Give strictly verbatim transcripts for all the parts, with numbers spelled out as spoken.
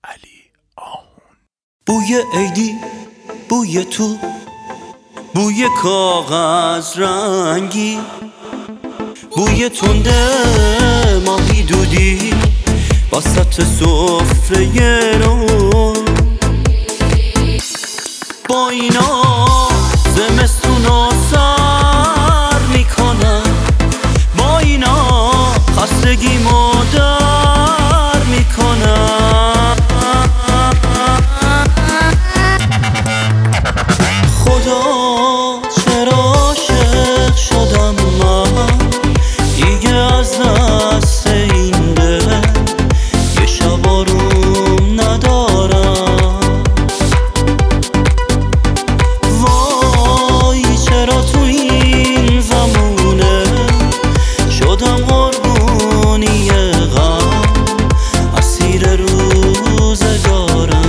علی آهون. بوی عیدی، بوی تو، بوی کاغذ رنگی، بوی تنده ماهی دودی وسط سفره نو. با اینا زمستونو سر میکنم، با اینا خستگیمو در میکنم. خدا چرا عاشق شدم من دیگه از دست این دل، یه شب آروم ندارم. وای چرا تو این زمونه شدم قربونی غم، اسیر روزگارم.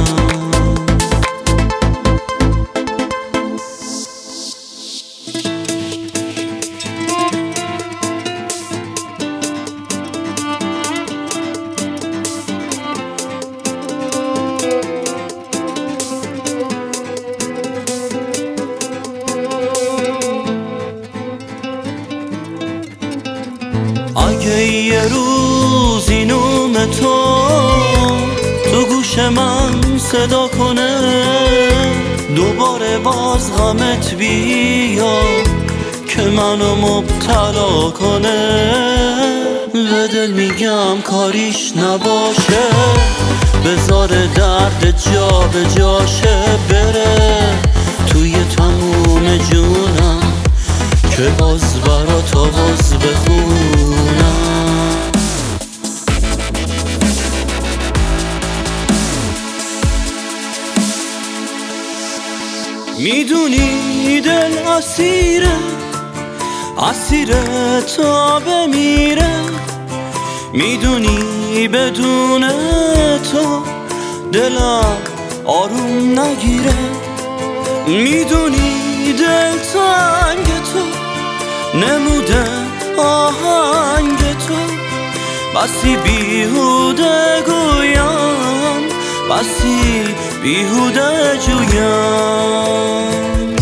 اگه یه روز این نوم تو تو گوش من صدا کنه، دوباره باز غمت بیا که منو مبتلا کنه. به دل میگم کاریش نباشه، بذار درد جا به جاشه بره توی تموم جونم که باز برات آواز بخونم. میدونی دل اسیره، اسیره تا بمیره. میدونی بدون تو دلم آروم نگیره. میدونی دل تنگ تو نموده آهنگ تو، بسی بیهوده گویم، بسی بیهوده جویم.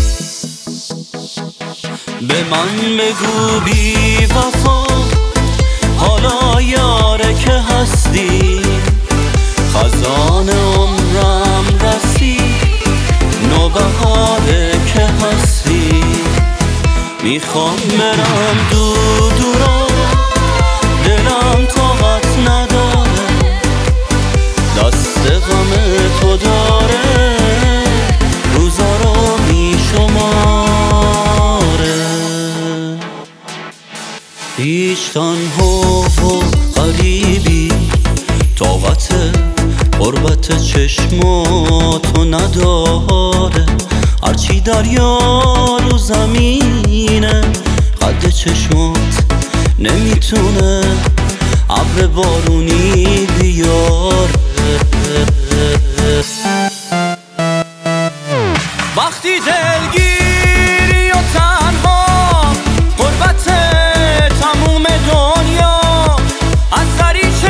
به من بگو بی وفا حالا یاره که هستی، خزان عمرم رسید نوبهاره که هستی. میخوام برم دور دورا، دلم طاقت نداره، دست غم تو داره، روزا رو میشماره. هیچ تنها و غریبی طاقت قربت چشماتو نداره. هرچی دریا رو زمینه قد چشمات نمیتونه ابر بارونی بیاره. وقتی دلگیری و تنها قربت تموم دنیا، از دریچه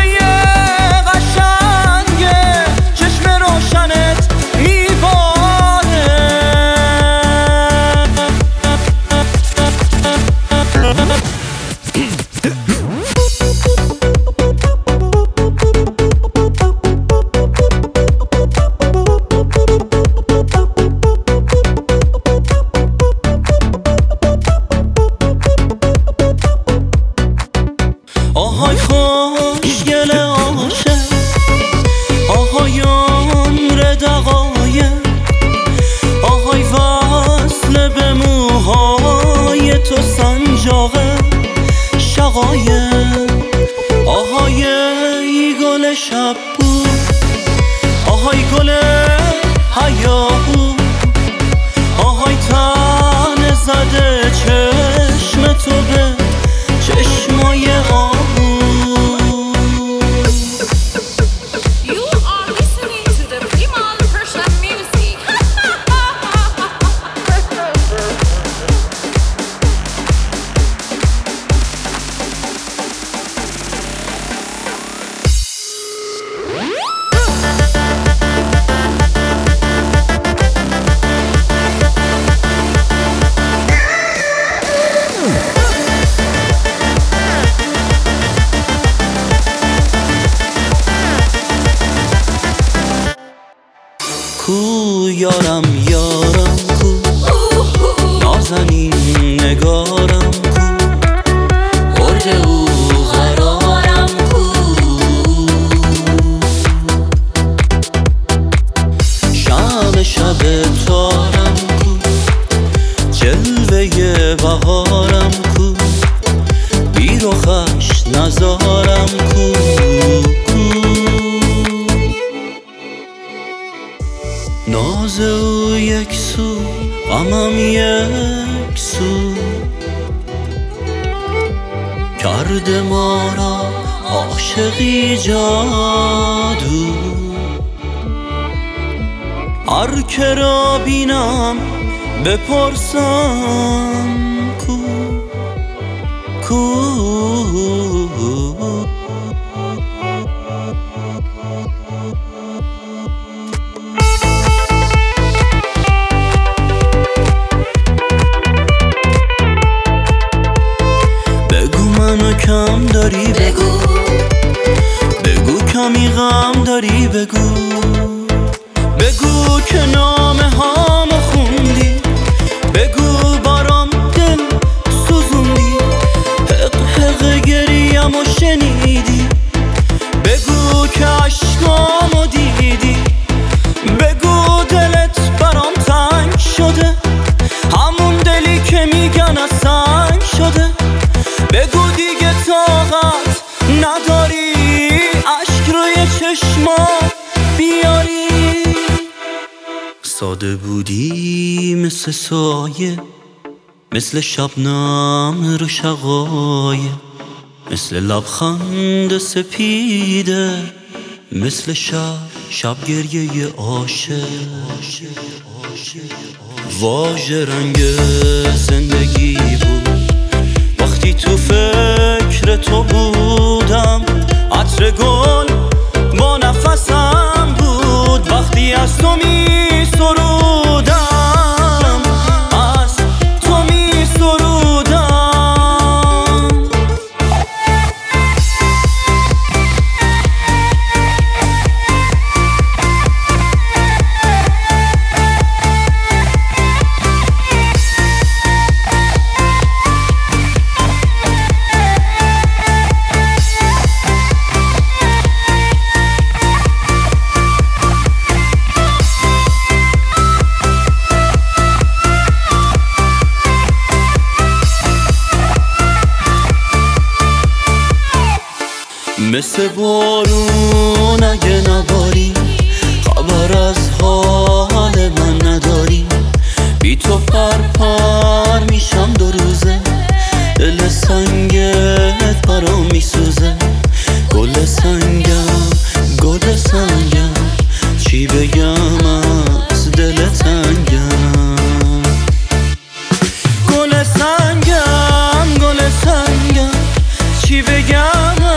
قشنگه چشم روشنت میباره. آهای خوشگل عاشق، آهای عمر دقایق، آهای وصل به موهای تو سنجاقه شقایق، آهای ای گل شب بود، آهای گل هیاهو، آهای تن زده چشم تو به چشمای آهو. Woo! کو یارم یارم کو نازنین نگارم کو برج او قرارم کو شم شب تارم کو جلوه بهارم کو بی رخش نزارم کو ناز او یک سو غمم یک سو کرده ما را عاشقی جادو هر که را بینم بپرسم کو کو کم داری بگو بگو کمی غم داری بگو بگو که نامه هامو خوندی بگو بارم دل سوزوندی حق حق گریه‌مو شنیدی بگو که عشقامو دیدی بگو دلت برام تنگ شده همون دلی که میگن از سنگ شده بگو دیگه طاقت نداری عشق روی چشما بیاری ساده بودی مثل سایه مثل شبنم رو شقایه مثل لبخند سپیده مثل شب شب گریه عاشق واژه رنگ زندگی بود وقتی تو فکر تو بودم عطر گل با نفسم بود وقتی از تو می سرودم از تو می سرودم مثل بارون اگه نباری خبر از حال من نداری بی تو پر پر میشم دو روزه دل سنگت برام میسوزه گل سنگم گل سنگم چی بگم از دل تنگم گل سنگم گل سنگم چی بگم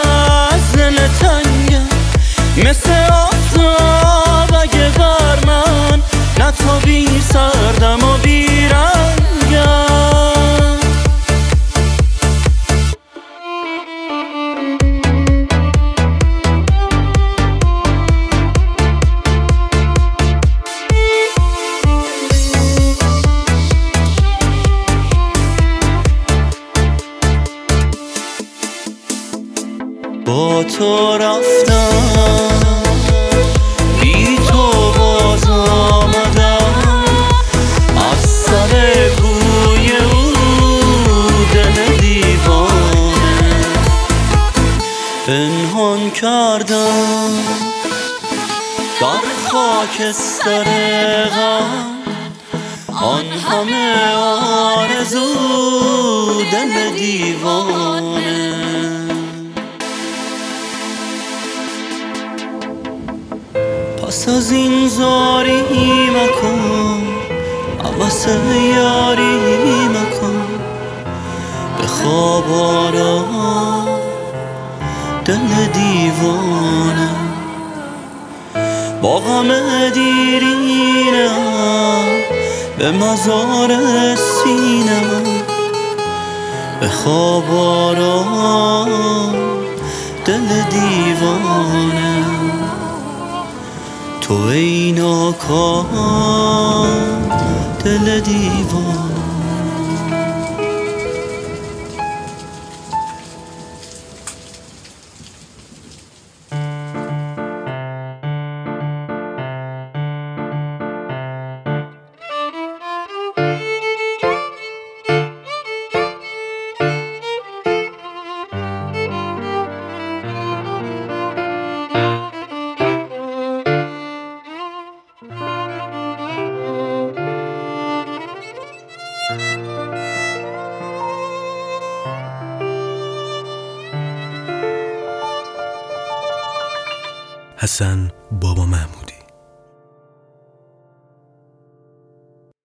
تنگم مثل آفتاب اگه بر من نتابی سردم و بیرنگم با تو رفتم بی تو باز آمدم از سر کوی او دل دیوانه پنهان کردم در خاکستر غم آن همه آرزو دل دیوانه پس از این زاری مکن عوض یاری مکن به خواب آرام دل دیوانه با غم دیرینم به مزار سینه به خواب آرام دل دیوانه تو ای ناکام دل دیوان. حسن بابا محمود.